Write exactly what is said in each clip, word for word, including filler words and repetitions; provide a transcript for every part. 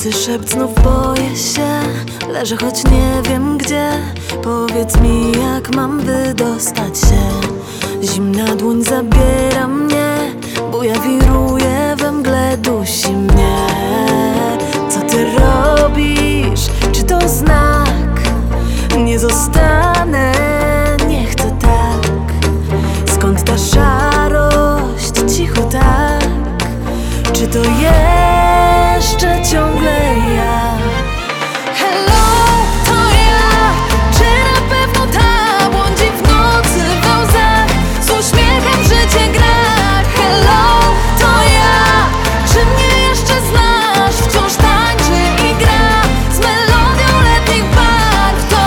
nocy szept znów boję się. Leżę, choć nie wiem gdzie. Powiedz mi, jak mam wydostać się. Zimna dłoń zabiera mnie, buja wiruje we mgle, dusi mnie. Co ty robisz? Czy to znak? Nie zostanę, nie chcę tak. Skąd ta szarość? Cicho tak. Czy to jeszcze ciągle ja? Hello, to ja. Czy na pewno ta błądzi w nocy we łzach, z uśmiechem w życie gra? Hello, to ja. Czy mnie jeszcze znasz? Wciąż tańczy i gra z melodią letnich barw. To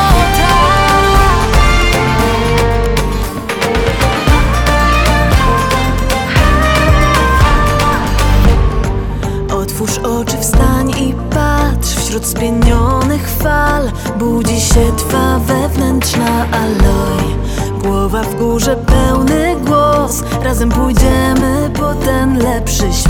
tak. Otwórz oczy, wstań i patrz. Wśród spienionych fal budzi się twa wewnętrzna aloj. Głowa w górze, pełny głos. Razem pójdziemy po ten lepszy świat.